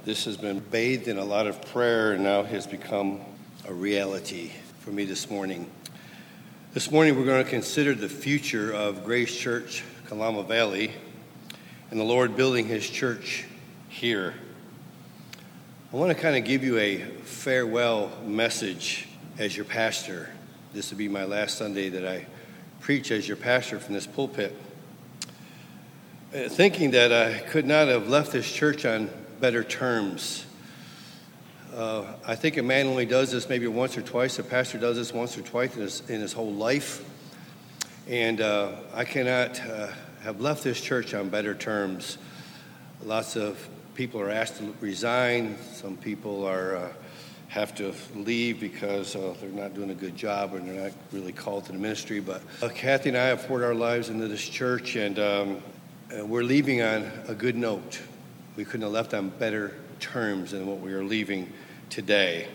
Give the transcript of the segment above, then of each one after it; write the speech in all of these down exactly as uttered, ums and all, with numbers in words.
This has been bathed in a lot of prayer and now has become a reality for me this morning. This morning we're going to consider the future of Grace Church, Kalama Valley, and the Lord building his church here. I want to kind of give you a farewell message as your pastor. This will be my last Sunday that I preach as your pastor from this pulpit. Uh, thinking that I could not have left this church on better terms. Uh, I think a man only does this maybe once or twice. A pastor does this once or twice in his, in his whole life. And uh, I cannot uh, have left this church on better terms. Lots of people are asked to resign. Some people are uh, have to leave because uh, they're not doing a good job or they're not really called to the ministry. But uh, Kathy and I have poured our lives into this church, and um, uh, we're leaving on a good note. We couldn't have left on better terms than what we are leaving today.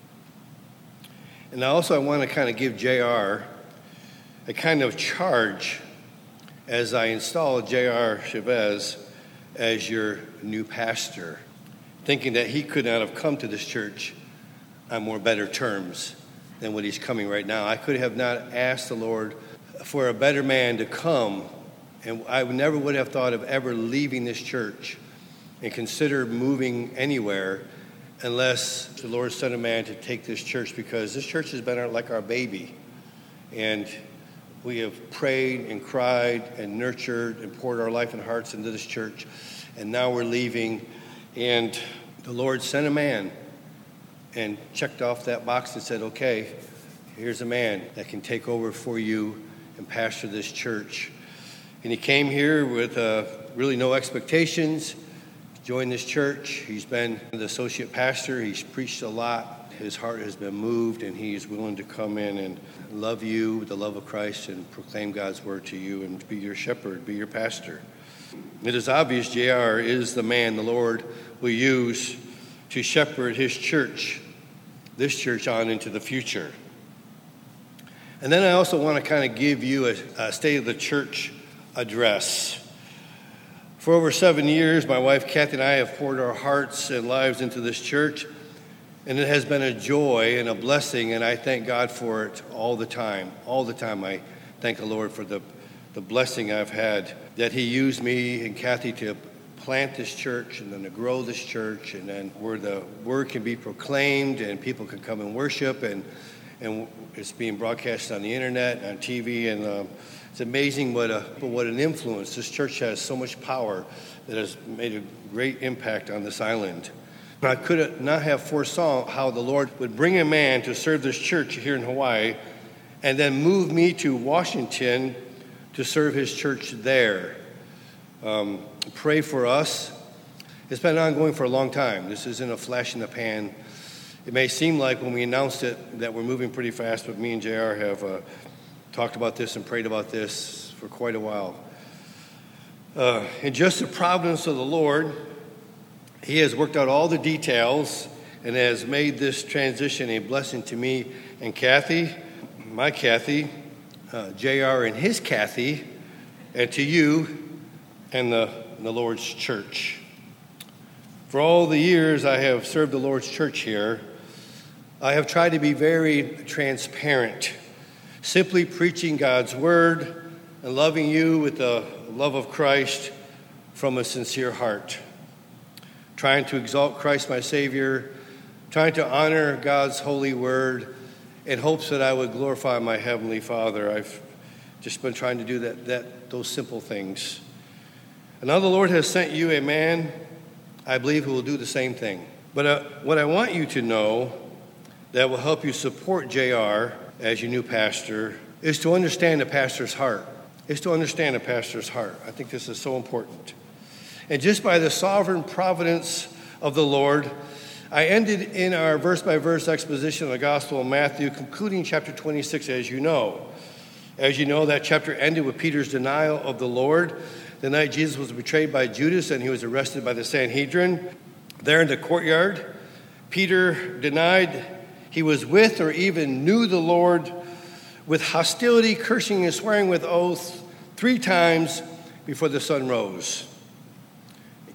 And also I want to kind of give J R a kind of charge as I install J R Chavez as your new pastor, thinking that he could not have come to this church on more better terms than what he's coming right now. I could have not asked the Lord for a better man to come, and I never would have thought of ever leaving this church and consider moving anywhere unless the Lord sent a man to take this church, because this church has been our, like our baby. And we have prayed and cried and nurtured and poured our life and hearts into this church. And now we're leaving. And the Lord sent a man and checked off that box and said, okay, here's a man that can take over for you and pastor this church. And he came here with uh, really no expectations. Joined this church. He's been the associate pastor. He's preached a lot. His heart has been moved, and he is willing to come in and love you with the love of Christ and proclaim God's word to you and be your shepherd, be your pastor. It is obvious J R is the man the Lord will use to shepherd his church, this church, on into the future. And then I also want to kind of give you a, a state of the church address. For over seven years, my wife Kathy and I have poured our hearts and lives into this church, and it has been a joy and a blessing, and I thank God for it all the time. All the time I thank the Lord for the, the blessing I've had, that he used me and Kathy to plant this church and then to grow this church, and then where the word can be proclaimed and people can come and worship, and, and it's being broadcast on the internet, on T V, and um, it's amazing what a what an influence. This church has so much power that has made a great impact on this island. I could not have foresaw how the Lord would bring a man to serve this church here in Hawaii and then move me to Washington to serve his church there. Um, pray for us. It's been ongoing for a long time. This isn't a flash in the pan. It may seem like when we announced it that we're moving pretty fast, but me and J R have uh, talked about this and prayed about this for quite a while. Uh, in just the providence of the Lord, he has worked out all the details and has made this transition a blessing to me and Kathy, my Kathy, uh, J R and his Kathy, and to you and the, the Lord's church. For all the years I have served the Lord's church here, I have tried to be very transparent, simply preaching God's word and loving you with the love of Christ from a sincere heart. Trying to exalt Christ my Savior, trying to honor God's holy word in hopes that I would glorify my Heavenly Father. I've just been trying to do that, that those simple things. And now the Lord has sent you a man, I believe, who will do the same thing. But uh, what I want you to know that will help you support J R as your new pastor is to understand the pastor's heart. Is to understand the pastor's heart. I think this is so important. And just by the sovereign providence of the Lord, I ended in our verse-by-verse exposition of the Gospel of Matthew, concluding chapter twenty-six, as you know. As you know, that chapter ended with Peter's denial of the Lord. The night Jesus was betrayed by Judas and he was arrested by the Sanhedrin. There in the courtyard, Peter denied he was with or even knew the Lord, with hostility, cursing and swearing with oaths three times before the sun rose.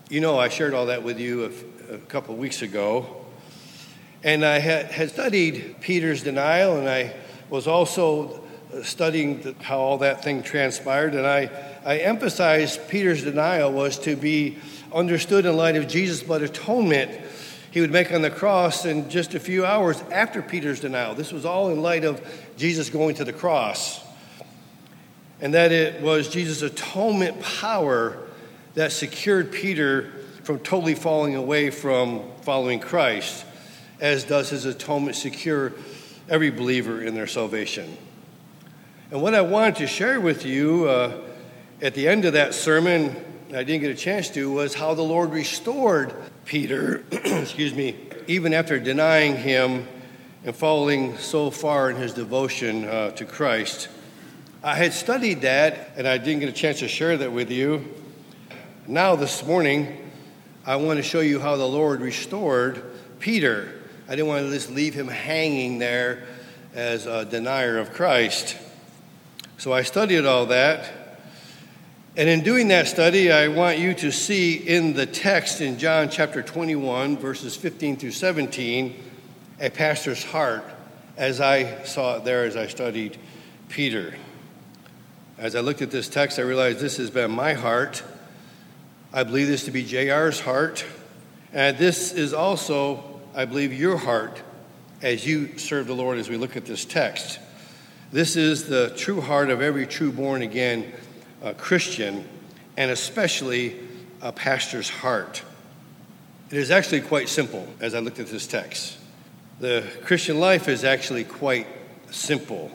You know, I shared all that with you a, a couple of weeks ago. And I had, had studied Peter's denial, and I was also studying the, how all that thing transpired. And I, I emphasized Peter's denial was to be understood in light of Jesus' blood atonement he would make on the cross in just a few hours after Peter's denial. This was all in light of Jesus going to the cross. And that it was Jesus' atonement power that secured Peter from totally falling away from following Christ, as does his atonement secure every believer in their salvation. And what I wanted to share with you uh, at the end of that sermon, I didn't get a chance to, was how the Lord restored Peter, excuse me, even after denying him and falling so far in his devotion uh, to Christ. I had studied that, and I didn't get a chance to share that with you. Now this morning, I want to show you how the Lord restored Peter. I didn't want to just leave him hanging there as a denier of Christ. So I studied all that. And in doing that study, I want you to see in the text in John chapter twenty-one, verses fifteen through seventeen, a pastor's heart, as I saw it there as I studied Peter. As I looked at this text, I realized this has been my heart. I believe this to be J R's heart. And this is also, I believe, your heart as you serve the Lord as we look at this text. This is the true heart of every true born-again uh, Christian, and especially a pastor's heart. It is actually quite simple as I looked at this text. The Christian life is actually quite simple.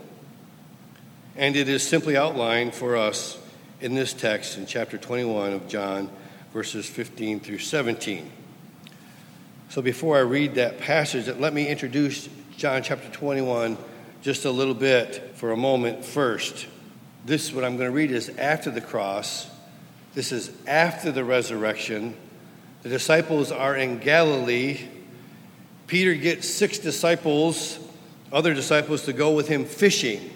And it is simply outlined for us in this text in chapter twenty-one of John, verses fifteen through seventeen. So before I read that passage, let me introduce John chapter twenty-one just a little bit for a moment first. This, what I'm going to read, is after the cross. This is after the resurrection. The disciples are in Galilee. Peter gets six disciples, other disciples, to go with him fishing.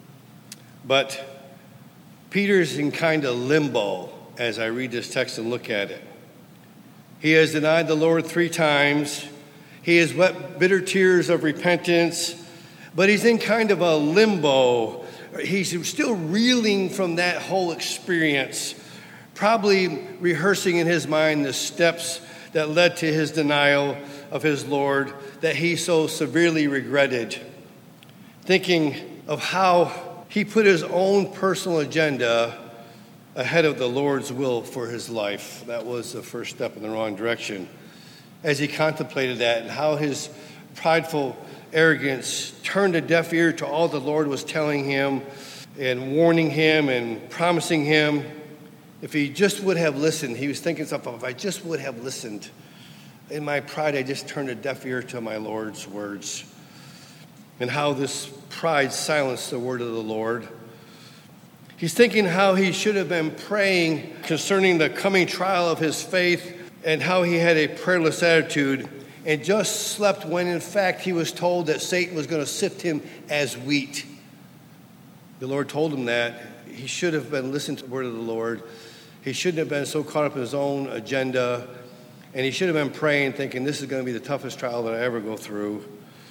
But Peter's in kind of limbo as I read this text and look at it. He has denied the Lord three times. He has wept bitter tears of repentance, but he's in kind of a limbo. He's still reeling from that whole experience, probably rehearsing in his mind the steps that led to his denial of his Lord that he so severely regretted, thinking of how he put his own personal agenda ahead of the Lord's will for his life. That was the first step in the wrong direction. As he contemplated that and how his prideful arrogance turned a deaf ear to all the Lord was telling him and warning him and promising him, if he just would have listened. He was thinking something, if I just would have listened. In my pride, I just turned a deaf ear to my Lord's words. And how this pride silenced the word of the Lord. He's thinking how he should have been praying concerning the coming trial of his faith and how he had a prayerless attitude and just slept when in fact he was told that Satan was going to sift him as wheat. The Lord told him that. He should have been listening to the word of the Lord. He shouldn't have been so caught up in his own agenda. And he should have been praying, thinking this is going to be the toughest trial that I ever go through.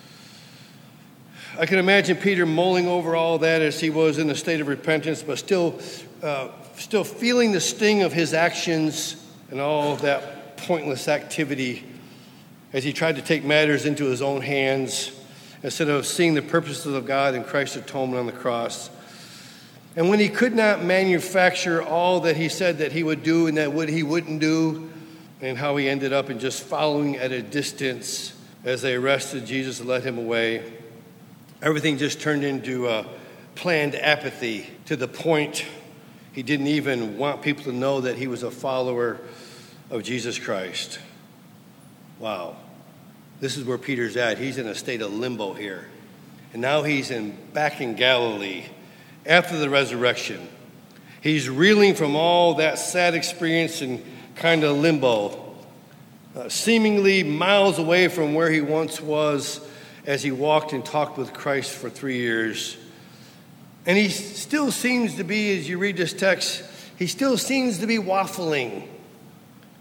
I can imagine Peter mulling over all that as he was in a state of repentance, but still, uh, still feeling the sting of his actions and all that pointless activity as he tried to take matters into his own hands instead of seeing the purposes of God in Christ's atonement on the cross. And when he could not manufacture all that he said that he would do and that what he wouldn't do, and how he ended up in just following at a distance as they arrested Jesus and led him away, everything just turned into a planned apathy to the point he didn't even want people to know that he was a follower of Jesus Christ. Wow. This is where Peter's at. He's in a state of limbo here. And now he's in back in Galilee after the resurrection. He's reeling from all that sad experience and kind of limbo, uh, seemingly miles away from where he once was as he walked and talked with Christ for three years. And he still seems to be, as you read this text, he still seems to be waffling,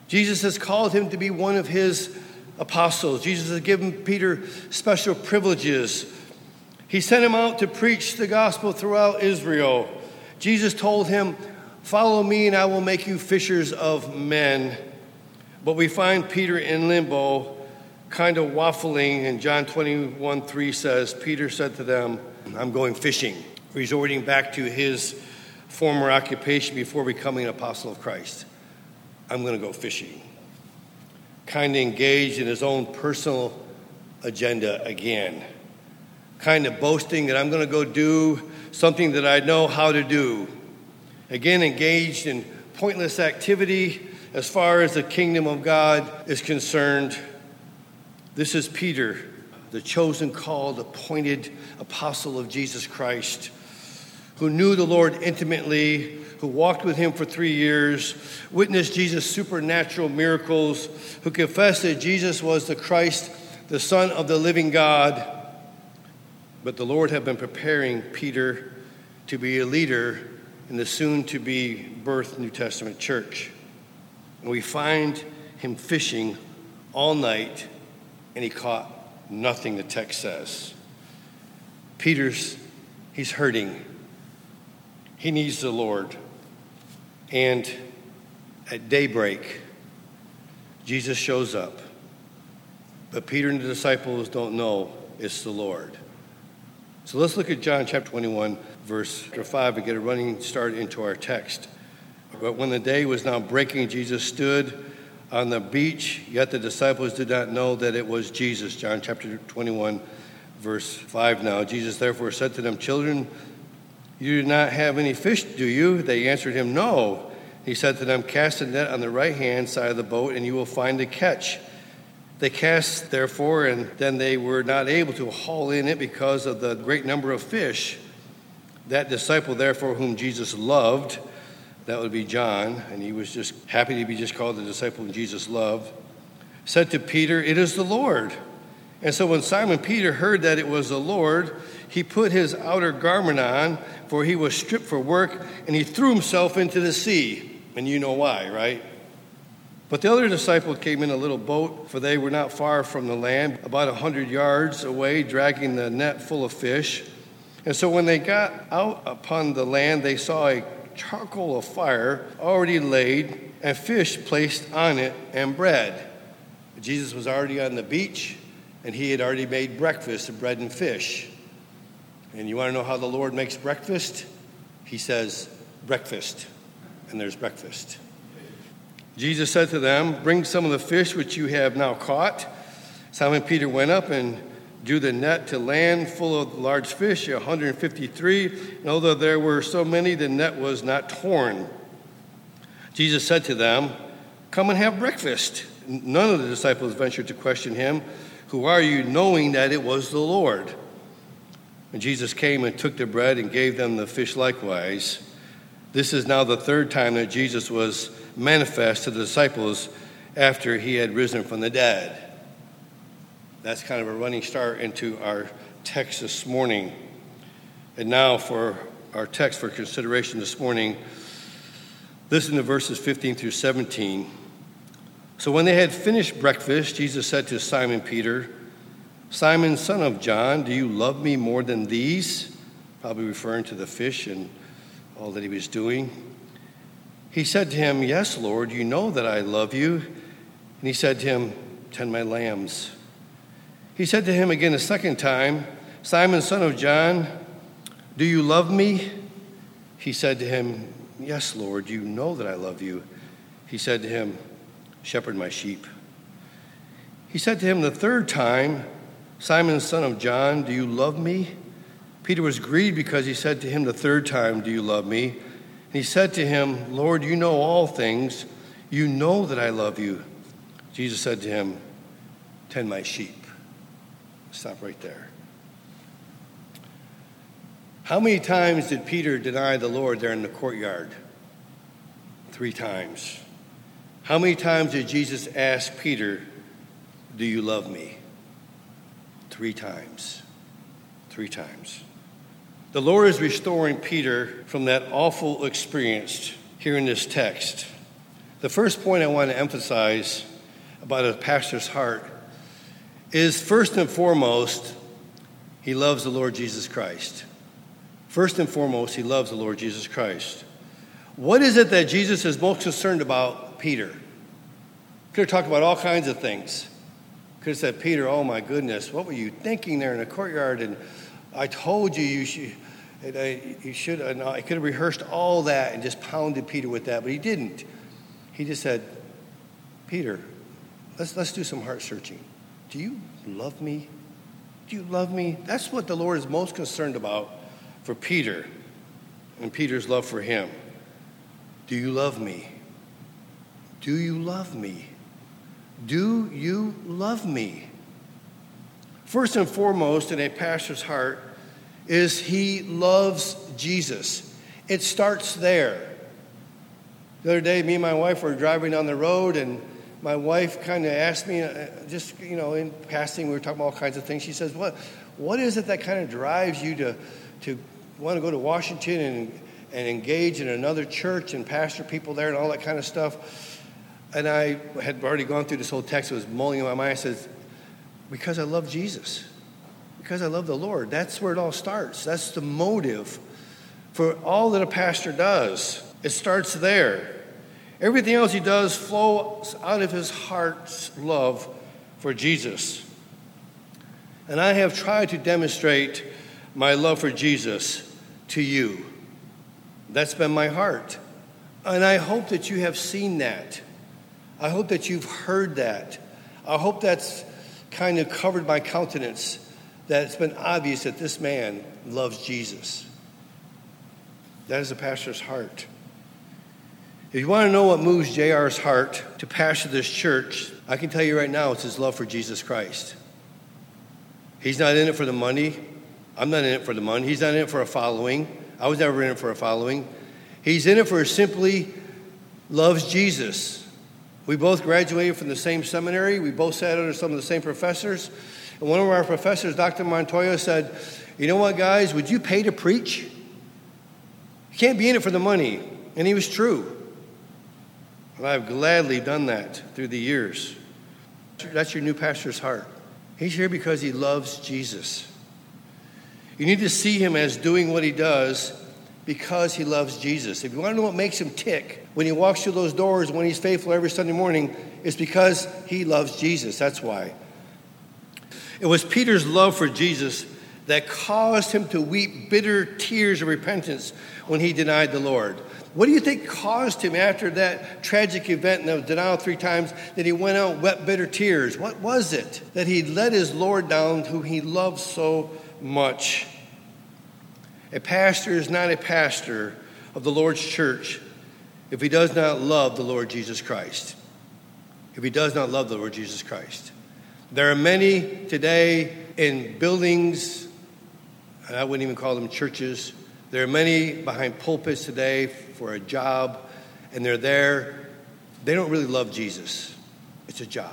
Jesus has called him to be one of his apostles. Jesus has given Peter special privileges. He sent him out to preach the gospel throughout Israel. Jesus told him, "Follow me and I will make you fishers of men." But we find Peter in limbo, kind of waffling, and John twenty-one three says, Peter said to them, "I'm going fishing," resorting back to his former occupation before becoming an apostle of Christ. I'm going to go fishing. Kind of engaged in his own personal agenda again. Kind of boasting that I'm going to go do something that I know how to do. Again, engaged in pointless activity as far as the kingdom of God is concerned. This is Peter, the chosen, called, appointed apostle of Jesus Christ, who knew the Lord intimately, who walked with him for three years, witnessed Jesus' supernatural miracles, who confessed that Jesus was the Christ, the Son of the living God. But the Lord had been preparing Peter to be a leader in the soon-to-be birthed New Testament church. And we find him fishing all night, and he caught nothing, the text says. Peter's, he's hurting. He needs the Lord. And at daybreak, Jesus shows up. But Peter and the disciples don't know it's the Lord. So let's look at John chapter twenty-one, verse five, and get a running start into our text. But when the day was now breaking, Jesus stood on the beach, yet the disciples did not know that it was Jesus. John chapter twenty-one, verse five now. Jesus therefore said to them, "Children, you do not have any fish, do you?" They answered him, "No." He said to them, "Cast a net on the right-hand side of the boat, and you will find a catch." They cast, therefore, and then they were not able to haul in it because of the great number of fish. That disciple, therefore, whom Jesus loved, that would be John, and he was just happy to be just called the disciple whom Jesus loved, said to Peter, "It is the Lord." And so when Simon Peter heard that it was the Lord, he put his outer garment on, for he was stripped for work, and he threw himself into the sea. And you know why, right? But the other disciple came in a little boat, for they were not far from the land, about a hundred yards away, dragging the net full of fish. And so when they got out upon the land, they saw a charcoal of fire already laid, and fish placed on it, and bread. Jesus was already on the beach, and he had already made breakfast of bread and fish. And you want to know how the Lord makes breakfast? He says, breakfast. And there's breakfast. Jesus said to them, "Bring some of the fish which you have now caught." Simon Peter went up and drew the net to land full of large fish, one hundred fifty-three. And although there were so many, the net was not torn. Jesus said to them, "Come and have breakfast." None of the disciples ventured to question him, "Who are you?" knowing that it was the Lord. And Jesus came and took the bread and gave them the fish likewise. This is now the third time that Jesus was manifest to the disciples after he had risen from the dead. That's kind of a running start into our text this morning. And now for our text for consideration this morning, listen to verses fifteen through seventeen. So when they had finished breakfast, Jesus said to Simon Peter, "Simon, son of John, do you love me more than these?" Probably referring to the fish and all that he was doing. He said to him, "Yes, Lord, you know that I love you." And he said to him, "Tend my lambs." He said to him again a second time, "Simon, son of John, do you love me?" He said to him, "Yes, Lord, you know that I love you." He said to him, "Shepherd my sheep." He said to him the third time, "Simon, son of John, do you love me?" Peter was grieved because he said to him the third time, "Do you love me?" And he said to him, "Lord, you know all things. You know that I love you." Jesus said to him, "Tend my sheep." Stop right there. How many times did Peter deny the Lord there in the courtyard? Three times. How many times did Jesus ask Peter, "Do you love me?" Three times. Three times. The Lord is restoring Peter from that awful experience here in this text. The first point I want to emphasize about a pastor's heart is, first and foremost, he loves the Lord Jesus Christ. First and foremost, he loves the Lord Jesus Christ. What is it that Jesus is most concerned about Peter? Could have talked about all kinds of things. Could have said, Peter, oh my goodness, what were you thinking there in the courtyard? And I told you you should, and I, you should. And I could have rehearsed all that and just pounded Peter with that, but he didn't. He just said, Peter, let's let's do some heart searching. Do you love me? Do you love me? That's what the Lord is most concerned about for Peter and Peter's love for him. Do you love me? Do you love me? Do you love me? First and foremost in a pastor's heart is he loves Jesus. It starts there. The other day, me and my wife were driving down the road, and my wife kind of asked me, uh, just, you know, in passing, we were talking about all kinds of things. She says, what what is it that kind of drives you to, to want to go to Washington and, and engage in another church and pastor people there and all that kind of stuff? And I had already gone through this whole text. It was mulling in my mind. I said, because I love Jesus. Because I love the Lord. That's where it all starts. That's the motive for all that a pastor does. It starts there. Everything else he does flows out of his heart's love for Jesus. And I have tried to demonstrate my love for Jesus to you. That's been my heart. And I hope that you have seen that. I hope that you've heard that. I hope that's kind of covered my countenance, that it's been obvious that this man loves Jesus. That is a pastor's heart. If you want to know what moves J R's heart to pastor this church, I can tell you right now it's his love for Jesus Christ. He's not in it for the money. I'm not in it for the money. He's not in it for a following. I was never in it for a following. He's in it for simply loves Jesus. We both graduated from the same seminary. We both sat under some of the same professors. And one of our professors, Doctor Montoya, said, you know what, guys, would you pay to preach? You can't be in it for the money. And he was true. And I've gladly done that through the years. That's your new pastor's heart. He's here because he loves Jesus. You need to see him as doing what he does because he loves Jesus. If you want to know what makes him tick when he walks through those doors, when he's faithful every Sunday morning, it's because he loves Jesus. That's why. It was Peter's love for Jesus that caused him to weep bitter tears of repentance when he denied the Lord. What do you think caused him after that tragic event and the denial three times that he went out and wept bitter tears? What was it that he let his Lord down, whom he loved so much? A pastor is not a pastor of the Lord's church if he does not love the Lord Jesus Christ. If he does not love the Lord Jesus Christ. There are many today in buildings, and I wouldn't even call them churches. There are many behind pulpits today for a job, and they're there. They don't really love Jesus. It's a job.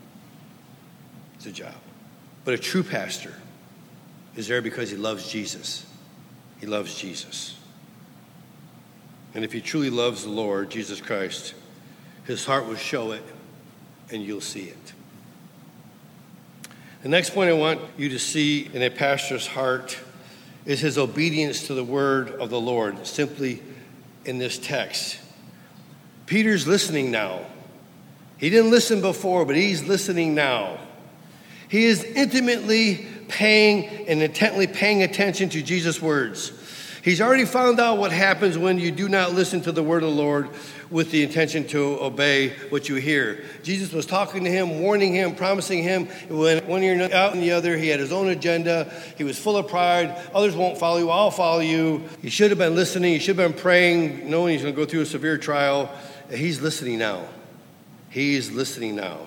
It's a job. But a true pastor is there because he loves Jesus. He loves Jesus. And if he truly loves the Lord, Jesus Christ, his heart will show it, and you'll see it. The next point I want you to see in a pastor's heart is his obedience to the word of the Lord, simply in this text. Peter's listening now. He didn't listen before, but he's listening now. He is intimately paying and intently paying attention to Jesus' words. He's already found out what happens when you do not listen to the word of the Lord with the intention to obey what you hear. Jesus was talking to him, warning him, promising him. When one ear out and the other, he had his own agenda. He was full of pride. Others won't follow you. I'll follow you. He should have been listening. He should have been praying, knowing he's going to go through a severe trial. He's listening now. He's listening now.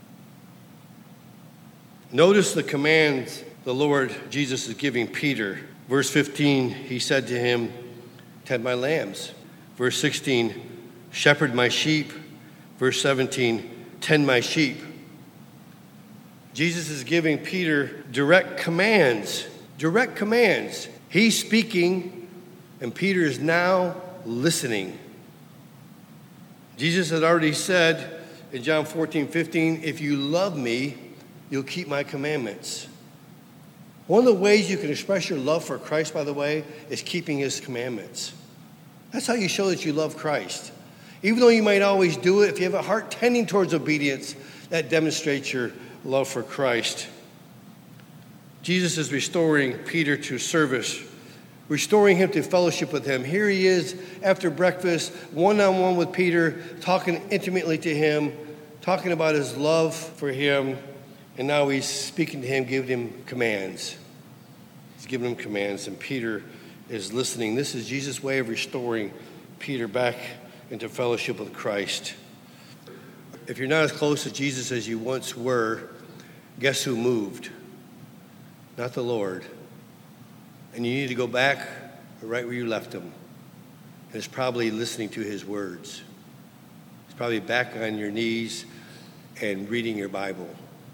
Notice the commands the Lord Jesus is giving Peter. Verse fifteen, he said to him, tend my lambs. Verse sixteen, shepherd my sheep. Verse seventeen, tend my sheep. Jesus is giving Peter direct commands. Direct commands. He's speaking, and Peter is now listening. Jesus had already said in John fourteen fifteen, if you love me, you'll keep my commandments. One of the ways you can express your love for Christ, by the way, is keeping his commandments. That's how you show that you love Christ. Even though you might always do it, if you have a heart tending towards obedience, that demonstrates your love for Christ. Jesus is restoring Peter to service, restoring him to fellowship with him. Here he is after breakfast, one-on-one with Peter, talking intimately to him, talking about his love for him, and now he's speaking to him, giving him commands. He's giving him commands, and Peter is listening. This is Jesus' way of restoring Peter back into fellowship with Christ. If you're not as close to Jesus as you once were, guess who moved? Not the Lord. And you need to go back right where you left him. And it's probably listening to his words. It's probably back on your knees and reading your Bible.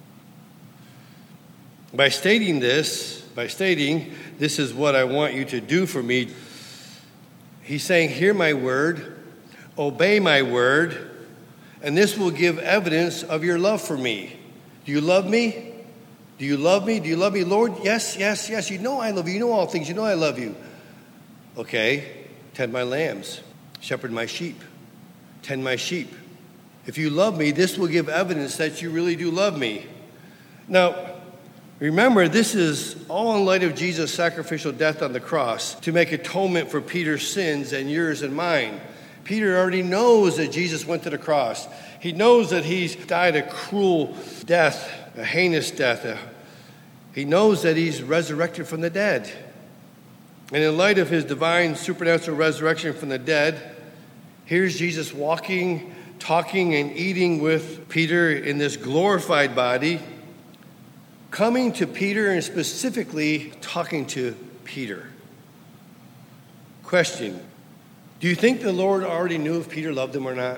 By stating this, by stating, this is what I want you to do for me, he's saying, hear my word, obey my word, and this will give evidence of your love for me. Do you love me? Do you love me? Do you love me, Lord? Yes, yes, yes. You know I love you. You know all things. You know I love you. Okay, tend my lambs, shepherd my sheep, tend my sheep. If you love me, this will give evidence that you really do love me. Now, remember, this is all in light of Jesus' sacrificial death on the cross to make atonement for Peter's sins and yours and mine. Peter already knows that Jesus went to the cross. He knows that he's died a cruel death, a heinous death. He knows that he's resurrected from the dead. And in light of his divine supernatural resurrection from the dead, here's Jesus walking, talking, and eating with Peter in this glorified body, coming to Peter and specifically talking to Peter. Question: do you think the Lord already knew if Peter loved him or not?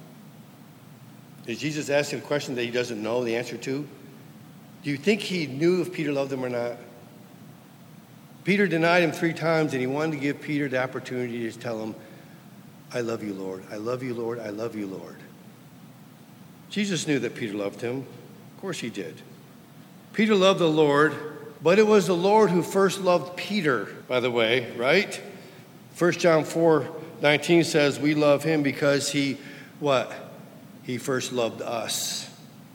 Is Jesus asking a question that he doesn't know the answer to? Do you think he knew if Peter loved him or not? Peter denied him three times, and he wanted to give Peter the opportunity to tell him, I love you, Lord. I love you, Lord. I love you, Lord. Jesus knew that Peter loved him. Of course he did. Peter loved the Lord, but it was the Lord who first loved Peter, by the way, right? First John four nineteen says we love him because he, what? He first loved us.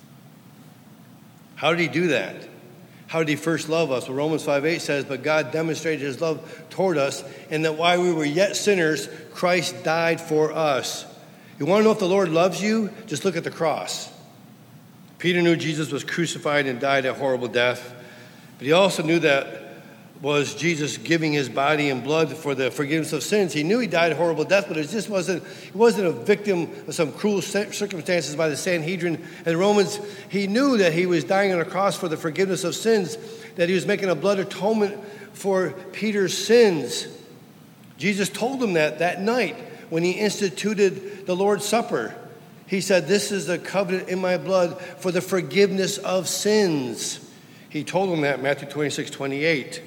How did he do that? How did he first love us? Well, Romans five eight says, but God demonstrated his love toward us, and that while we were yet sinners, Christ died for us. You want to know if the Lord loves you? Just look at the cross. Peter knew Jesus was crucified and died a horrible death, but he also knew that was Jesus giving his body and blood for the forgiveness of sins. He knew he died a horrible death, but it just wasn't, he wasn't a victim of some cruel circumstances by the Sanhedrin and Romans. He knew that he was dying on a cross for the forgiveness of sins, that he was making a blood atonement for Peter's sins. Jesus told him that that night when he instituted the Lord's Supper. He said, this is the covenant in my blood for the forgiveness of sins. He told him that in Matthew twenty-six twenty-eight.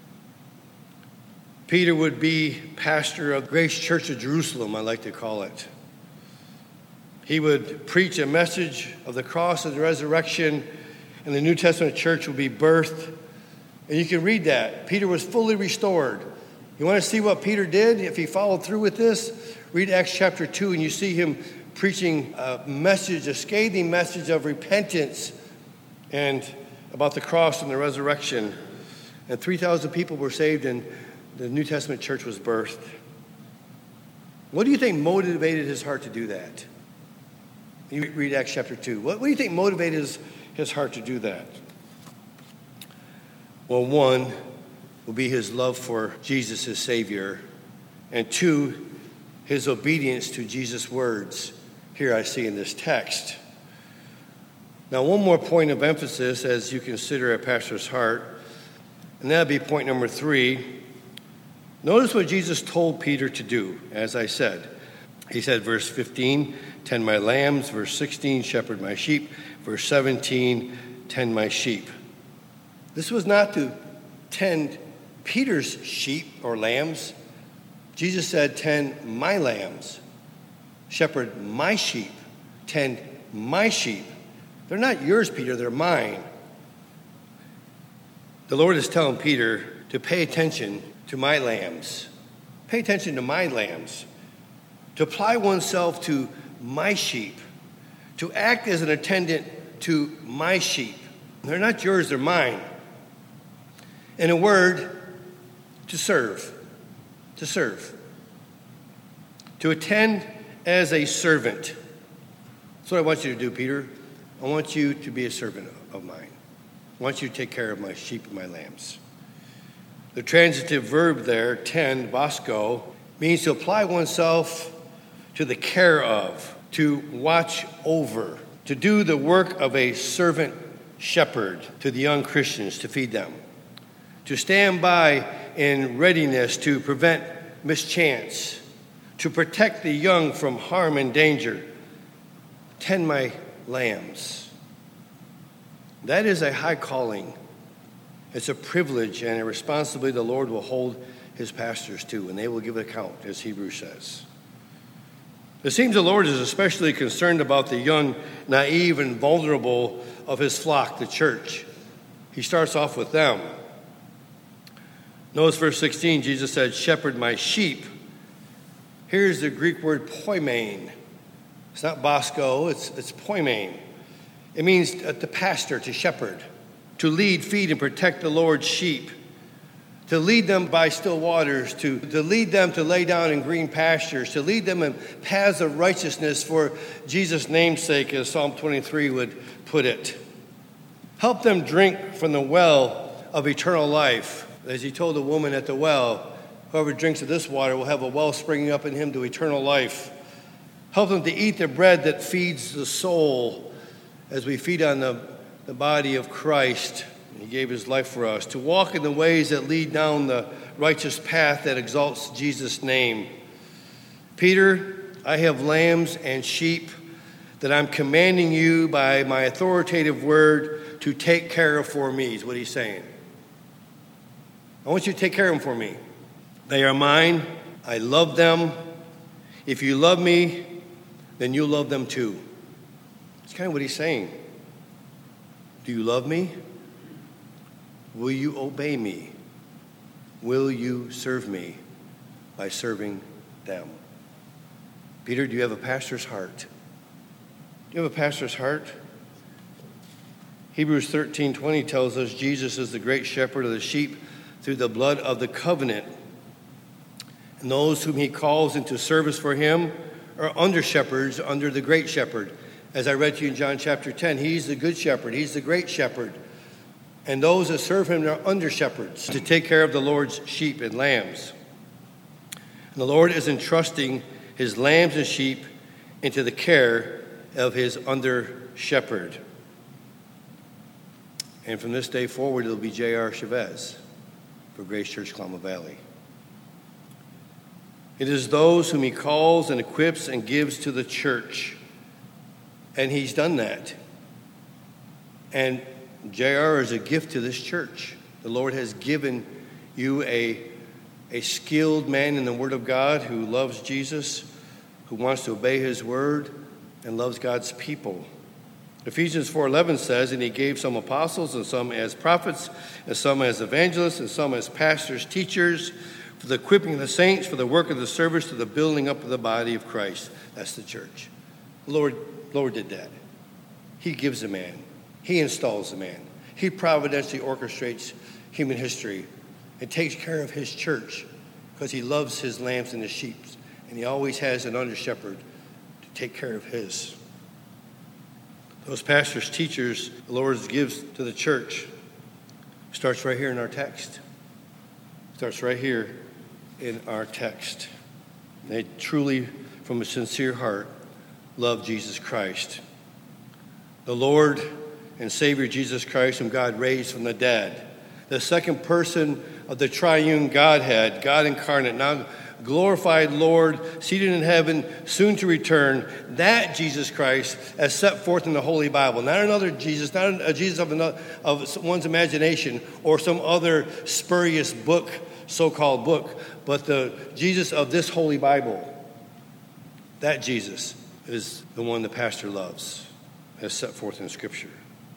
Peter would be pastor of Grace Church of Jerusalem, I like to call it. He would preach a message of the cross and the resurrection, and the New Testament church would be birthed. And you can read that. Peter was fully restored. You want to see what Peter did if he followed through with this? Read Acts chapter two, and you see him preaching a message, a scathing message of repentance and about the cross and the resurrection. And three thousand people were saved, and the New Testament church was birthed. What do you think motivated his heart to do that? You read Acts chapter two. What, what do you think motivated his, his heart to do that? Well, one will be his love for Jesus, his Savior. And two, his obedience to Jesus' words. Here I see in this text. Now, one more point of emphasis as you consider a pastor's heart, and that would be point number three. Notice what Jesus told Peter to do, as I said. He said, verse fifteen, tend my lambs. Verse sixteen, shepherd my sheep. Verse seventeen, tend my sheep. This was not to tend Peter's sheep or lambs. Jesus said, tend my lambs. shepherd my sheep, tend my sheep. They're not yours, Peter, they're mine. The Lord is telling Peter to pay attention to my lambs. Pay attention to my lambs. To apply oneself to my sheep. To act as an attendant to my sheep. They're not yours, they're mine. In a word, to serve. To serve. To attend as a servant. That's what I want you to do, Peter. I want you to be a servant of mine. I want you to take care of my sheep and my lambs. The transitive verb there, tend, bosco, means to apply oneself to the care of, to watch over, to do the work of a servant shepherd to the young Christians, to feed them, to stand by in readiness to prevent mischance, to protect the young from harm and danger. Tend my lambs. That is a high calling. It's a privilege and a responsibility the Lord will hold his pastors to, and they will give account, as Hebrews says. It seems the Lord is especially concerned about the young, naive, and vulnerable of his flock, the church. He starts off with them. Notice verse sixteen, Jesus said, shepherd my sheep. Here's the Greek word poimen. It's not bosco, it's, it's poimen. It means to pastor, to shepherd, to lead, feed, and protect the Lord's sheep, to lead them by still waters, to, to lead them to lay down in green pastures, to lead them in paths of righteousness for Jesus' namesake, as Psalm twenty-three would put it. Help them drink from the well of eternal life. As he told the woman at the well, whoever drinks of this water will have a well springing up in him to eternal life. Help them to eat the bread that feeds the soul as we feed on the, the body of Christ. He gave his life for us. To walk in the ways that lead down the righteous path that exalts Jesus' name. Peter, I have lambs and sheep that I'm commanding you by my authoritative word to take care of for me, is what he's saying. I want you to take care of them for me. They are mine. I love them. If you love me, then you'll love them too. That's kind of what he's saying. Do you love me? Will you obey me? Will you serve me by serving them? Peter, do you have a pastor's heart? Do you have a pastor's heart? Hebrews thirteen twenty tells us Jesus is the great shepherd of the sheep through the blood of the covenant. And those whom he calls into service for him are under shepherds under the great shepherd. As I read to you in John chapter ten, he's the good shepherd. He's the great shepherd. And those that serve him are under shepherds to take care of the Lord's sheep and lambs. And the Lord is entrusting his lambs and sheep into the care of his under shepherd. And from this day forward, it'll be J R Chavez for Grace Church Kalama Valley. It is those whom he calls and equips and gives to the church. And he's done that. And J R is a gift to this church. The Lord has given you a, a skilled man in the Word of God who loves Jesus, who wants to obey his word, and loves God's people. Ephesians four eleven says, and he gave some apostles, and some as prophets, and some as evangelists, and some as pastors, teachers, for the equipping of the saints, for the work of the service, to the building up of the body of Christ. That's the church. The Lord, Lord did that. He gives a man. He installs a man. He providentially orchestrates human history and takes care of his church because he loves his lambs and his sheep. And he always has an under shepherd to take care of his. Those pastors, teachers, the Lord gives to the church starts right here in our text. Starts right here in our text. They truly, from a sincere heart, love Jesus Christ. The Lord and Savior Jesus Christ, whom God raised from the dead. The second person of the triune Godhead, God incarnate, now glorified Lord, seated in heaven, soon to return. That Jesus Christ, as set forth in the Holy Bible. Not another Jesus, not a Jesus of, another, of one's imagination or some other spurious book, so-called book, but the Jesus of this Holy Bible. That Jesus is the one the pastor loves, as set forth in Scripture.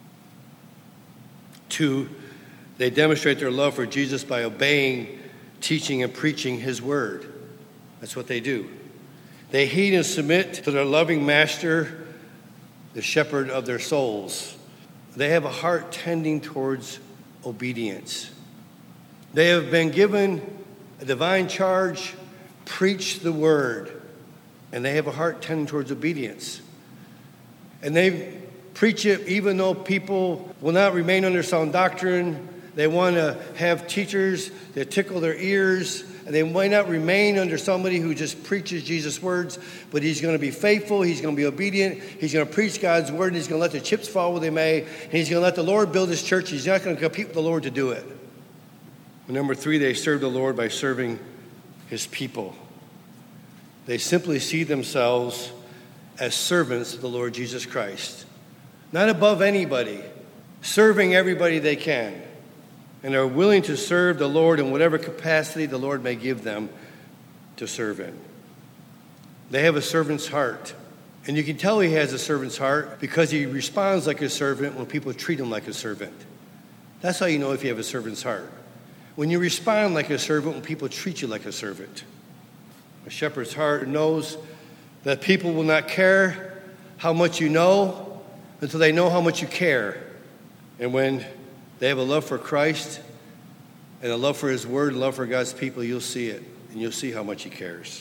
Two, they demonstrate their love for Jesus by obeying, teaching, and preaching his word. That's what they do. They heed and submit to their loving master, the shepherd of their souls. They have a heart tending towards obedience. They have been given a divine charge, preach the word, and they have a heart tending towards obedience. And they preach it even though people will not remain under sound doctrine. They want to have teachers that tickle their ears, and they might not remain under somebody who just preaches Jesus' words, but he's going to be faithful, he's going to be obedient, he's going to preach God's word, and he's going to let the chips fall where they may, and he's going to let the Lord build his church. He's not going to compete with the Lord to do it. And number three, they serve the Lord by serving his people. They simply see themselves as servants of the Lord Jesus Christ, not above anybody, serving everybody they can, and are willing to serve the Lord in whatever capacity the Lord may give them to serve in. They have a servant's heart, and you can tell he has a servant's heart because he responds like a servant when people treat him like a servant. That's how you know if you have a servant's heart. When you respond like a servant when people treat you like a servant. A shepherd's heart knows that people will not care how much you know until they know how much you care. And when they have a love for Christ and a love for his word, and love for God's people, you'll see it, and you'll see how much he cares.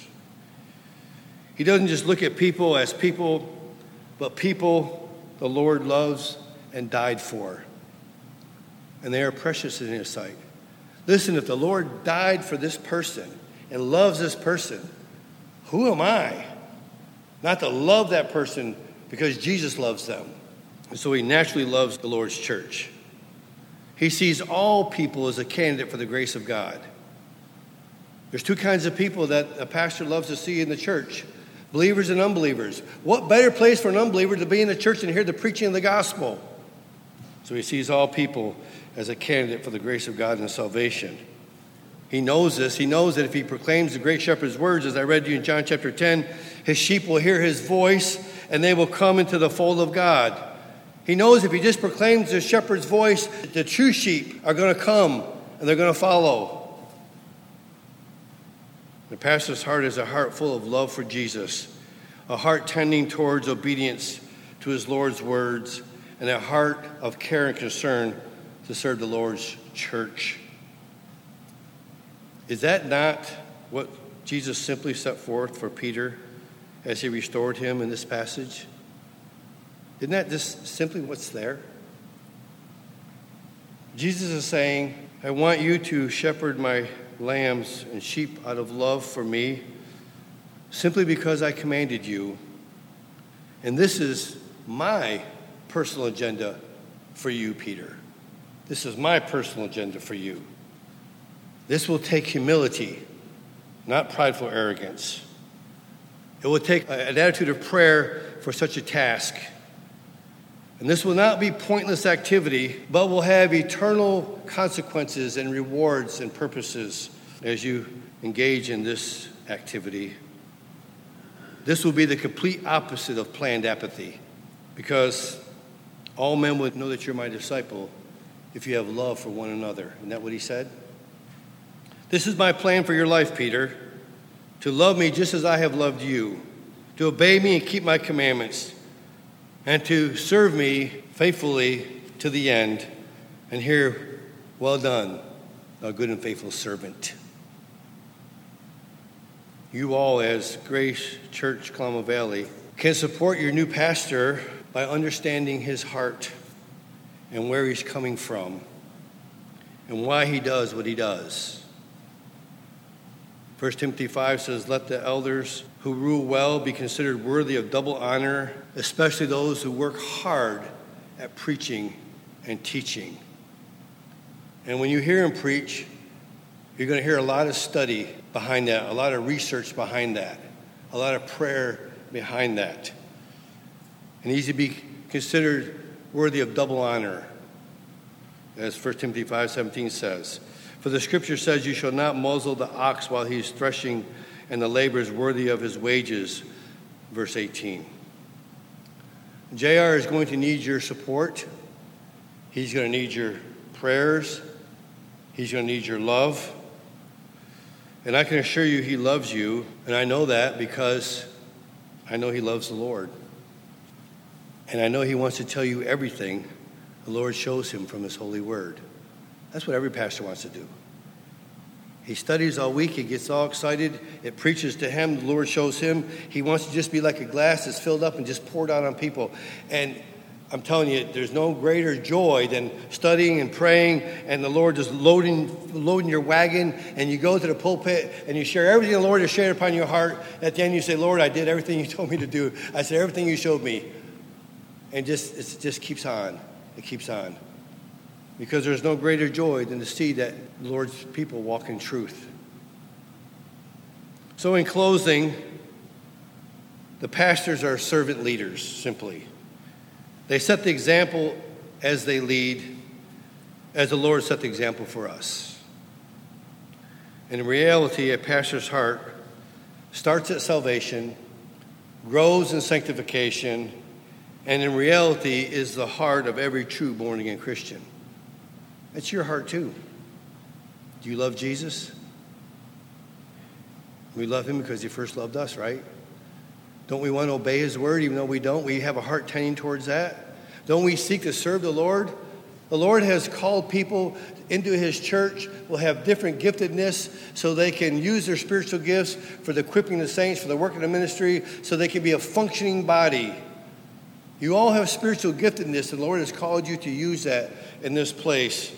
He doesn't just look at people as people, but people the Lord loves and died for. And they are precious in his sight. Listen, if the Lord died for this person and loves this person, who am I not to love that person because Jesus loves them? And so he naturally loves the Lord's church. He sees all people as a candidate for the grace of God. There's two kinds of people that a pastor loves to see in the church, believers and unbelievers. What better place for an unbeliever to be in the church and hear the preaching of the gospel? So he sees all people as a candidate for the grace of God and salvation. He knows this. He knows that if he proclaims the great shepherd's words, as I read to you in John chapter ten, his sheep will hear his voice and they will come into the fold of God. He knows if he just proclaims the shepherd's voice, the true sheep are going to come and they're going to follow. The pastor's heart is a heart full of love for Jesus, a heart tending towards obedience to his Lord's words, and a heart of care and concern to serve the Lord's church. Is that not what Jesus simply set forth for Peter as he restored him in this passage? Isn't that just simply what's there? Jesus is saying, I want you to shepherd my lambs and sheep out of love for me, simply because I commanded you. And this is my personal agenda for you, Peter. This is my personal agenda for you. This will take humility, not prideful arrogance. It will take an attitude of prayer for such a task. And this will not be pointless activity, but will have eternal consequences and rewards and purposes as you engage in this activity. This will be the complete opposite of planned apathy, because all men would know that you're my disciple if you have love for one another. Isn't that what he said? This is my plan for your life, Peter, to love me just as I have loved you, to obey me and keep my commandments, and to serve me faithfully to the end, and hear, well done, thou good and faithful servant. You all, as Grace Church Kalama Valley, can support your new pastor by understanding his heart and where he's coming from and why he does what he does. First Timothy five says, let the elders who rule well be considered worthy of double honor, especially those who work hard at preaching and teaching. And when you hear him preach, you're going to hear a lot of study behind that, a lot of research behind that, a lot of prayer behind that. And he's to be considered worthy of double honor, as First Timothy five seventeen says. For the scripture says, you shall not muzzle the ox while he is threshing, and the laborer is worthy of his wages. verse eighteen. J R is going to need your support. He's going to need your prayers. He's going to need your love. And I can assure you he loves you, and I know that because I know he loves the Lord. And I know he wants to tell you everything the Lord shows him from his holy word. That's what every pastor wants to do. He studies all week. He gets all excited. It preaches to him. The Lord shows him. He wants to just be like a glass that's filled up and just poured out on people. And I'm telling you, there's no greater joy than studying and praying and the Lord just loading loading your wagon, and you go to the pulpit and you share everything the Lord has shared upon your heart. At the end you say, Lord, I did everything you told me to do. I said everything you showed me. And just it just keeps on. It keeps on. Because there's no greater joy than to see that the Lord's people walk in truth. So in closing, the pastors are servant leaders, simply. They set the example as they lead, as the Lord set the example for us. And in reality, a pastor's heart starts at salvation, grows in sanctification, and in reality is the heart of every true born-again Christian. That's your heart too. Do you love Jesus? We love him because he first loved us, right? Don't we want to obey his word even though we don't? We have a heart tending towards that. Don't we seek to serve the Lord? The Lord has called people into his church, will have different giftedness so they can use their spiritual gifts for the equipping of the saints, for the work of the ministry, so they can be a functioning body. You all have spiritual giftedness, and the Lord has called you to use that in this place.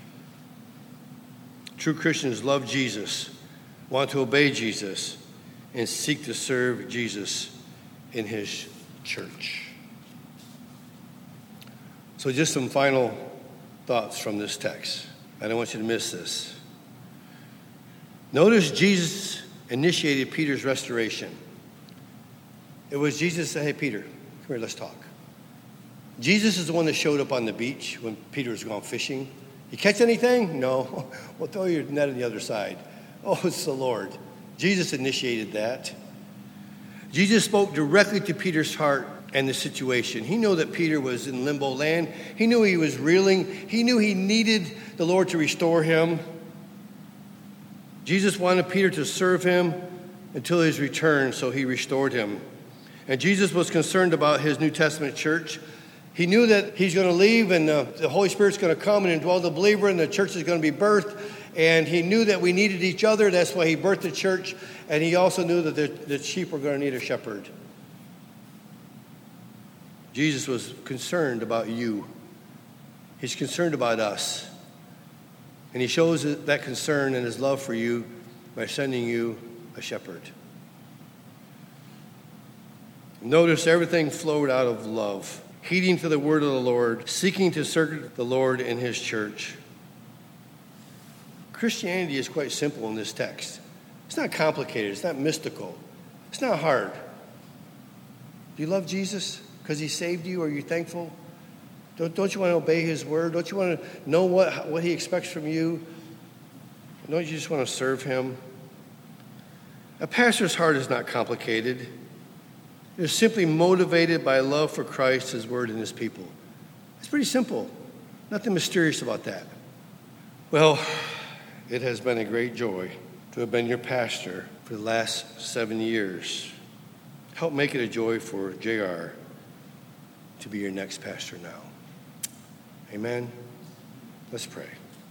True Christians love Jesus, want to obey Jesus, and seek to serve Jesus in his church. So just some final thoughts from this text. I don't want you to miss this. Notice Jesus initiated Peter's restoration. It was Jesus that said, hey, Peter, come here, let's talk. Jesus is the one that showed up on the beach when Peter was gone fishing. You catch anything? No. Well, throw your net on the other side. Oh, it's the Lord. Jesus initiated that. Jesus spoke directly to Peter's heart and the situation. He knew that Peter was in limbo land. He knew he was reeling. He knew he needed the Lord to restore him. Jesus wanted Peter to serve him until his return, so he restored him. And Jesus was concerned about his New Testament church. He knew that he's going to leave and the, the Holy Spirit's going to come and indwell the believer and the church is going to be birthed. And he knew that we needed each other. That's why he birthed the church. And he also knew that the, the sheep were going to need a shepherd. Jesus was concerned about you. He's concerned about us. And he shows that concern and his love for you by sending you a shepherd. Notice everything flowed out of love. Heeding to the word of the Lord, seeking to serve the Lord in his church. Christianity is quite simple in this text. It's not complicated. It's not mystical. It's not hard. Do you love Jesus because he saved you? Are you thankful? Don't, don't you want to obey his word? Don't you want to know what, what he expects from you? Don't you just want to serve him? A pastor's heart is not complicated. They're simply motivated by love for Christ, his word, and his people. It's pretty simple. Nothing mysterious about that. Well, it has been a great joy to have been your pastor for the last seven years. Help make it a joy for J R to be your next pastor now. Amen. Let's pray.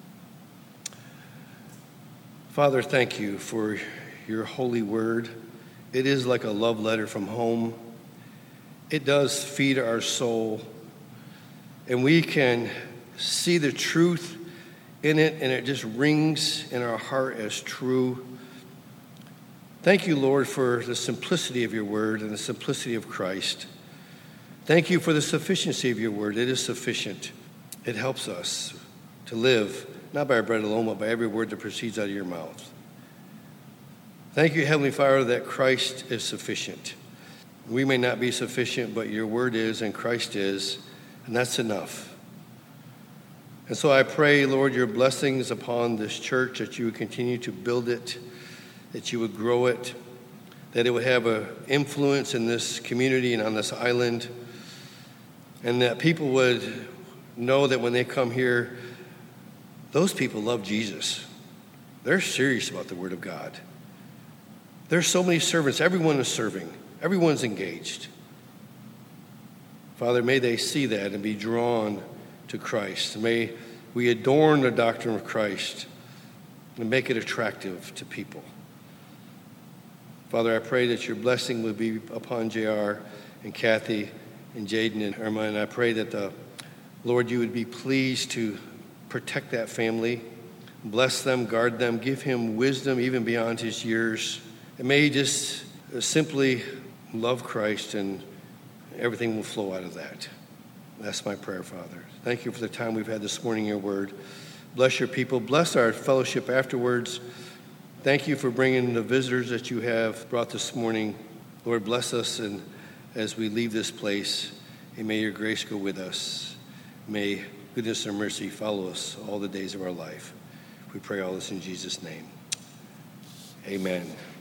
Father, thank you for your holy word. It is like a love letter from home. It does feed our soul. And we can see the truth in it, and it just rings in our heart as true. Thank you, Lord, for the simplicity of your word and the simplicity of Christ. Thank you for the sufficiency of your word. It is sufficient. It helps us to live, not by our bread alone, but by every word that proceeds out of your mouth. Thank you, Heavenly Father, that Christ is sufficient. We may not be sufficient, but your word is and Christ is, and that's enough. And so I pray, Lord, your blessings upon this church, that you would continue to build it, that you would grow it. that it would have an influence in this community and on this island, and that people would know that when they come here, those people love Jesus. They're serious about the Word of God. There's so many servants. Everyone is serving. Everyone's engaged. Father, may they see that and be drawn to Christ. May we adorn the doctrine of Christ and make it attractive to people. Father, I pray that your blessing would be upon J R and Kathy and Jaden and Irma, and I pray that, the Lord, you would be pleased to protect that family, bless them, guard them, give him wisdom even beyond his years, and may he just simply love Christ, and everything will flow out of that. That's my prayer, Father. Thank you for the time we've had this morning in your word. Bless your people. Bless our fellowship afterwards. Thank you for bringing the visitors that you have brought this morning. Lord, bless us and as we leave this place, and may your grace go with us. May goodness and mercy follow us all the days of our life. We pray all this in Jesus' name. Amen.